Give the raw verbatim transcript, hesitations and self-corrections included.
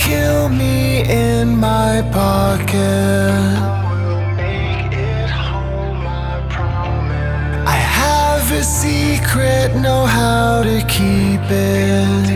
kill me in my pocket. I have a secret, know how to keep it.